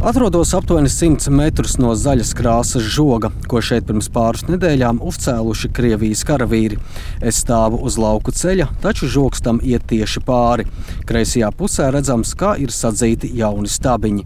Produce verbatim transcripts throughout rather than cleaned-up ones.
Atrodos aptuveni simts metrus no zaļas krāsas žoga, ko šeit pirms pāris nedēļām uzcēluši Krievijas karavīri. Es stāvu uz lauku ceļa, taču žogs tam iet tieši pāri. Kreisajā pusē redzams, kā ir sadzīti jauni stabiņi.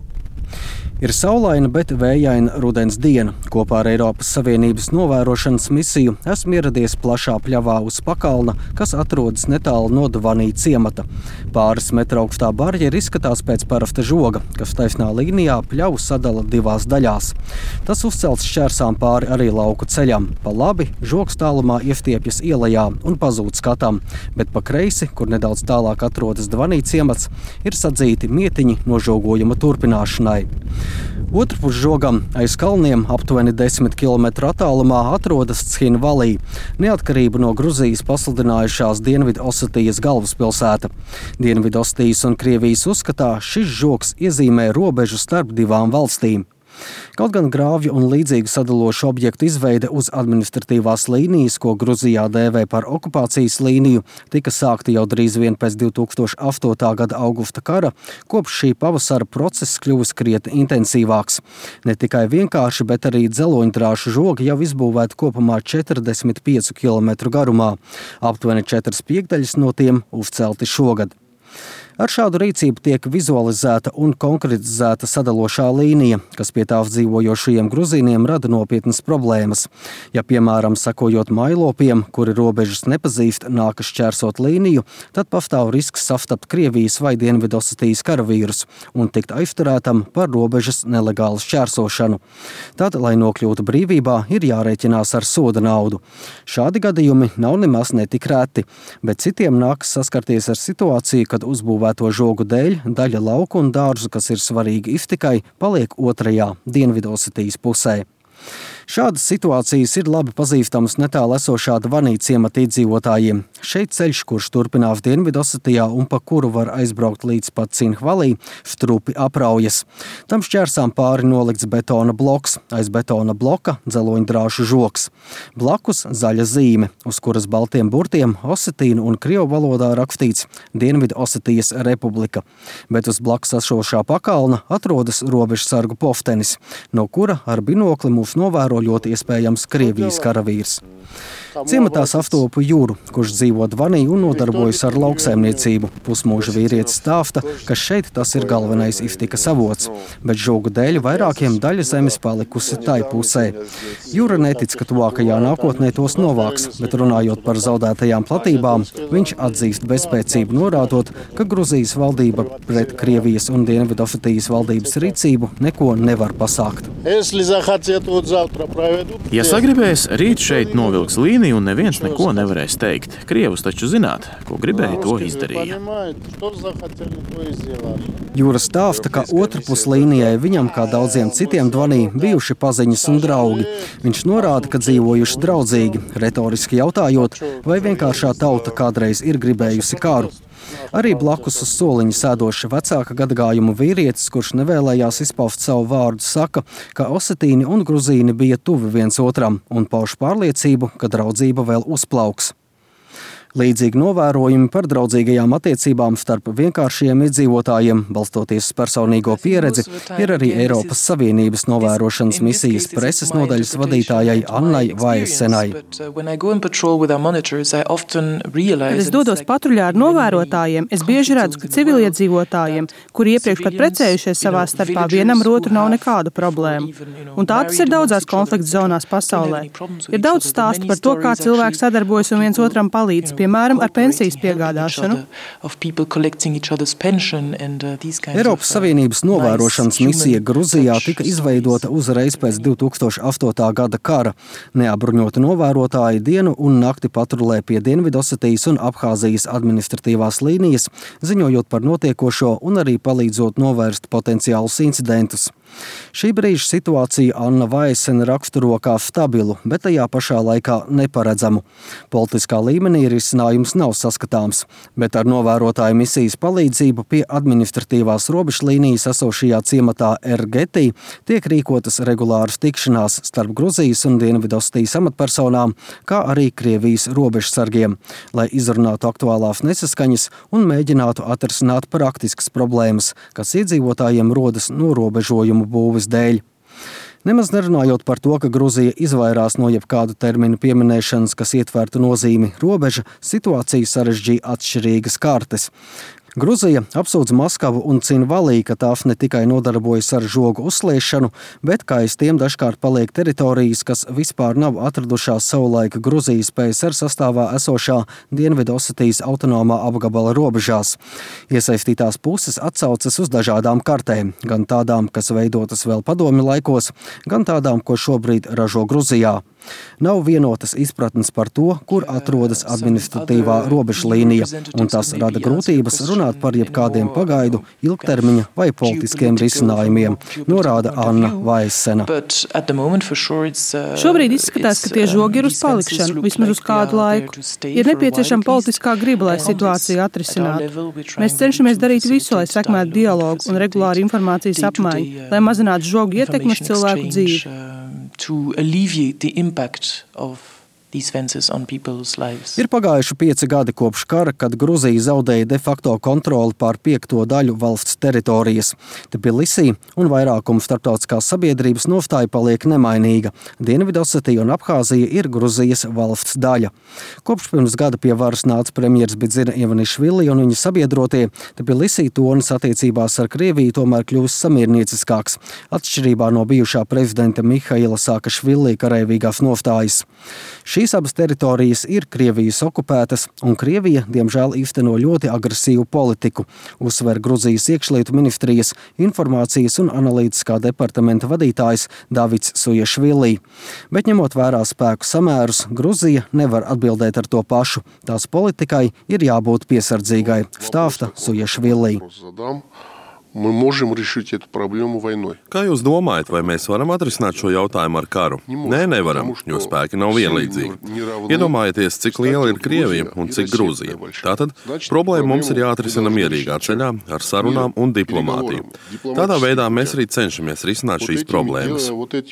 Ir saulaina, bet vējaina rudens diena. Kopā ar Eiropas Savienības novērošanas misiju esmu ieradies plašā pļavā uz pakalna, kas atrodas netālu no Dvanī ciemata. Pāris metra augstā barjera izskatās pēc parafta žoga, kas taisnā līnijā pļavu sadala divās daļās. Tas uzcelts šķērsām pāri arī lauku ceļam. Pa labi žogs tālumā iestiepjas ielajā un pazūd skatam, bet pa kreisi, kur nedaudz tālāk atrodas Dvanī ciemats, ir sadzīti mietiņi nožogojuma turpināšanai. Otrpus žogam aiz kalniem aptuveni desmit kilometru attālumā atrodas Cchinvalī, neatkarību no Gruzijas pasludinājušās Dienvidosetijas galvaspilsēta. Dienvidosetijas un Krievijas uzskatā šis žogs iezīmē robežu starp divām valstīm. Kaut gan grāvju un līdzīgu sadalošu objektu izveide uz administratīvās līnijas, ko Gruzijā dēvē par okupācijas līniju, tika sākta jau drīz vien pēc divi tūkstoši astotā gada augusta kara, kopš šī pavasara process kļuvis krietni intensīvāks. Ne tikai vienkārši, bet arī dzeloņdrāšu žogi jau izbūvēti kopumā četrdesmit piecu kilometru garumā. Aptuveni četras piekdaļas no tiem uzcelti šogad. Ar šādu rīcību tiek vizualizēta un konkretizēta sadalošā līnija, kas pie tās dzīvojošajiem gruzīniem rada nopietnas problēmas. Ja, piemēram, sakojot mailopiem, kuri robežas nepazīst, nākas šķērsot līniju, tad pastāv risks sastapt Krievijas vai Dienvidosetijas karavīrus un tikt aizturētam par robežas nelegālu šķērsošanu. Tad, lai nokļūtu brīvībā, ir jārēķinās ar soda naudu. Šādi gadījumi nav nemaz netik reti, bet citiem nākas saskarties ar situāciju, kad uzbūvē to žogu dēļ daļa lauku un dārzu, kas ir svarīgi iztikai, paliek otrajā Dienvidosetijas pusē. Šādas situācijas ir labi pazīstamas netālu esošā Dvanī ciemata iedzīvotājiem. Šeit ceļš, kurš turpinās Dienvidosetijā un pa kuru var aizbraukt līdz pat Cchinvalī, strupi apraujas. Tam šķērsām pāri nolikts betona bloks, aiz betona bloka dzeloņdrāšu žogs. Blakus zaļa zīme, uz kuras baltiem burtiem osetīnu un krievu valodā rakstīts Dienvidosetijas republika. Bet uz blakus esošā pakalna atrodas robežsargu poftenis, no kura ar binokli mūs novēro ļoti iespējams Krievijas karavīrs. Ciematā sastopu Juru, kurš dzīvo Dvanī un nodarbojas ar lauksaimniecību. Pusmūža vīrietis stāsta, ka šeit tas ir galvenais iztikas avots, bet žogu dēļ vairākiem daļa zemes palikusi tai pusē. Jura netic, ka tuvākajā nākotnē tos novāks, bet runājot par zaudētajām platībām, viņš atzīst bezspēcību, norādot, ka Gruzijas valdība pret Krievijas un Dienvidosetijas valdības rīcību neko nevar pasākt. Ja sagribēs, rīt šeit novilks līniju un neviens neko nevarēs teikt. Krievus taču zināt, ko gribēja, to izdarīja. Jūra stāsta, ka otrpus līnijai viņam, kā daudziem citiem Dvanī, bijuši paziņas un draugi. Viņš norāda, ka dzīvojuši draudzīgi, retoriski jautājot, vai vienkāršā tauta kādreiz ir gribējusi karu. Arī blakus uz soliņa sēdoša vecāka gadagājuma vīrietis, kurš nevēlējās izpaust savu vārdu, saka, ka osetīni un gruzīni bija tuvi viens otram un pauž pārliecību, ka draudzība vēl uzplauks. Līdzīgi novērojumi par draudzīgajām attiecībām starp vienkāršiem iedzīvotājiem, balstoties uz personīgo pieredzi, ir arī Eiropas Savienības novērošanas misijas preses nodaļas vadītājai Annai Vaesenai. Kad es dodos patruļā ar novērotājiem, es bieži redzu, ka civiliedzīvotājiem, kuri iepriekš pat precējušies savā starpā, vienam ar otru nav nekādu problēmu. Un tā tas ir daudzās konflikta zonās pasaulē. Ir daudz stāstu par to, kā cilvēki sadarbojas un viens otram palīdz, piemēram, ar pensijas piegādāšanu. Eiropas Savienības novērošanas misija Gruzijā tika izveidota uzreiz pēc divi tūkstoši astotā gada kara. Neapbruņoti novērotāji dienu un nakti patrulē pie Dienvidosetijas un Abhāzijas administratīvās līnijas, ziņojot par notiekošo un arī palīdzot novērst potenciālus incidentus. Šī brīža situāciju Anna Vaesena raksturo kā stabilu, bet tajā pašā laikā neparedzamu. Politiskā līmenī risinājums nav saskatāms, bet ar novērotāju misijas palīdzību pie administratīvās robežlīnijas esošajā ciematā Ergetī tiek rīkotas regulāras tikšanās starp Gruzijas un Dienvidosetijas amatpersonām, kā arī Krievijas robežsargiem, lai izrunātu aktuālās nesaskaņas un mēģinātu atrisināt praktiskas problēmas, kas iedzīvotājiem rodas no robežojuma krājumu būves dēļ. Nemaz nerunājot par to, ka Gruzija izvairās no jebkādu terminu pieminēšanas, kas ietvertu nozīmi robeža, situāciju sarežģīja atšķirīgas kartes. Gruzija apsūdz Maskavu un Cinvalī, ka tā ne tikai nodarbojas ar žogu uzsliešanu, bet ka aiz tiem dažkārt paliek teritorijas, kas vispār nav atradušās savulaik Gruzijas P S R sastāvā esošā Dienvidosetijas autonomā apgabala robežās. Iesaistītās puses atsaucas uz dažādām kartēm, gan tādām, kas veidotas vēl padomju laikos, gan tādām, ko šobrīd ražo Gruzijā. Nav vienotas izpratnes par to, kur atrodas administratīvā robežlīnija, un tas rada grūtības runāt par jebkādiem pagaidu, ilgtermiņa vai politiskiem risinājumiem, norāda Anna Vaisena. Šobrīd izskatās, ka tie žogi ir uz palikšanu, vismaz uz kādu laiku. Ir nepieciešama politiskā griba, lai situāciju atrisinātu. Mēs cenšamies darīt visu, lai sekmētu dialogu un regulāru informācijas apmaiņu, lai mazinātu žogu ietekmi uz cilvēku dzīvi. To alleviate the impact of these fences on people's lives. Ir pagājuši pieci gadi kopš kara, kad Gruzija zaudēja de facto kontroli pār piekto daļu valsts teritorijas. Tbilisī un vairākuma starptautiskās sabiedrības nostāja paliek nemainīga. Dienvidosetija un Abhāzija ir Gruzijas valsts daļa. Kopš pirms gada pie varas nāca premjers Bidzina Ivanišvili un viņa sabiedrotie, Tbilisī tonis attiecībās ar Krieviju tomēr kļuvis samiernieciskāks, atšķirībā no bijušā prezidenta Mihaila Saakašvili karavīgās nostājas. Šīs abas teritorijas ir Krievijas okupētas, un Krievija, diemžēl, īsteno ļoti agresīvu politiku, uzsver Gruzijas iekšlietu ministrijas informācijas un analītiskā departamenta vadītājs Davids Sujašvili. Bet ņemot vērā spēku samērus, Gruzija nevar atbildēt ar to pašu. Tās politikai ir jābūt piesardzīgai, stāsta Sujašvili. Мы можем решить эту проблему войной. Kā jūs domājat, vai mēs varam atrisināt šo jautājumu ar karu? Nē, nevaram, jo spēki nav vienlīdzīgi. Iedomājieties, cik liela ir Krievija un cik Gruzija. Tātad problēma mums ir jāatrisina mierīgā ceļā, ar sarunām un diplomātiju. Tādā veidā mēs arī cenšamies risināt šīs problēmas.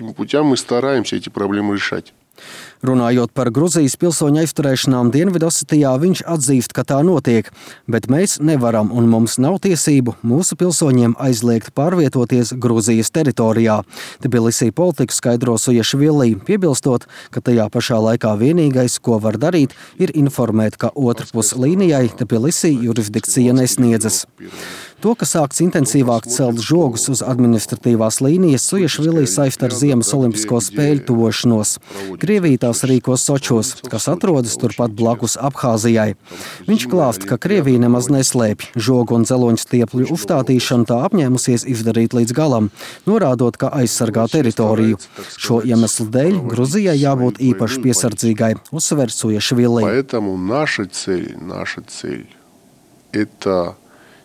Runājot par Gruzijas pilsoņu aizturēšanām Dienvidosetijā, viņš atzīst, ka tā notiek, bet mēs nevaram un mums nav tiesību mūsu pilsoņiem aizliegt pārvietoties Gruzijas teritorijā. Tbilisī politiku skaidro Sujašvili, piebilstot, ka tajā pašā laikā vienīgais, ko var darīt, ir informēt, ka otrpus līnijai Tbilisī jurisdikcija nesniedzas. To, ka sākts intensīvāk celt žogus uz administratīvās līnijas, Sujašvili saista ar Ziemas olimpisko spēļu tuvošanos. Krievija tās rīkos Sočos, kas atrodas turpat blakus Abhāzijai. Viņš klāst, ka Krievija nemaz neslēpj žogu un dzeloņu stiepļu uzstādīšanu tā apņēmusies izdarīt līdz galam, norādot, ka aizsargā teritoriju. Šo iemeslu dēļ Gruzijai jābūt īpaši piesardzīgai, uzsver Sujašvili. Поэтому наша цель, наша цель – это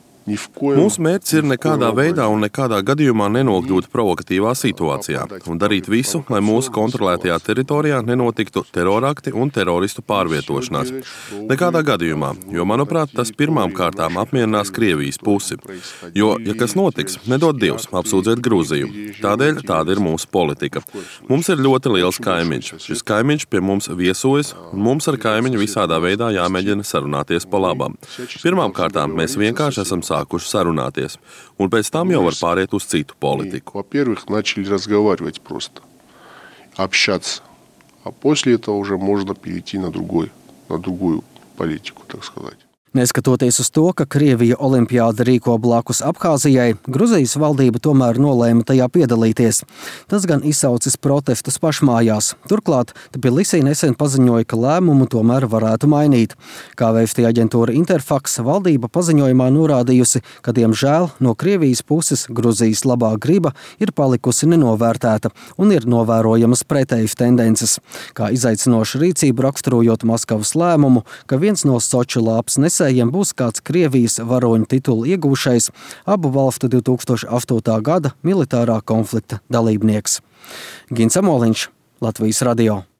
Mūsu mērķis ir nekādā veidā un nekādā gadījumā nenokļūt provokatīvā situācijā un darīt visu, lai mūsu kontrolētajā teritorijā nenotiktu terorakti un teroristu pārvietošanās. Nekādā gadījumā, jo, manuprāt, tas pirmām kārtām apmierinās Krievijas pusi. Jo, ja kas notiks, nedod Dievs apsūdzēt Gruziju. Tādēļ tāda ir mūsu politika. Mums ir ļoti liels kaimiņš. Šis kaimiņš pie mums viesojas, un mums ar kaimiņu visādā veidā jāmēģina sarunāties pa labam. Pirmām kārtām mēs vienkārši esam sākuši sarunāties, un pēc tam jau var pāriet uz citu politiku. Во-первых, начали разговаривать просто, общаться, а после этого уже можно перейти на другой, на другую политику, так сказать. Neskatoties uz to, ka Krievija olimpiāda rīko blakus Abhāzijai, Gruzijas valdība tomēr nolēma tajā piedalīties. Tas gan izsaucis protestus pašmājās. Turklāt Tbilisī nesen paziņoja, ka lēmumu tomēr varētu mainīt. Kā vēstīja aģentūra Interfax, valdība paziņojumā norādījusi, ka diemžēl no Krievijas puses Gruzijas labā griba ir palikusi nenovērtēta un ir novērojamas pretējas tendences. Kā izaicinošu rīcību raksturojot Maskavas lēmumu, ka viens no Soču lāpas nesējiem būs kāds Krievijas varoņu titulu iegūšais abu valstu divi tūkstoši astotā gada militārā konflikta dalībnieks. Gins Amoliņš, Latvijas radio.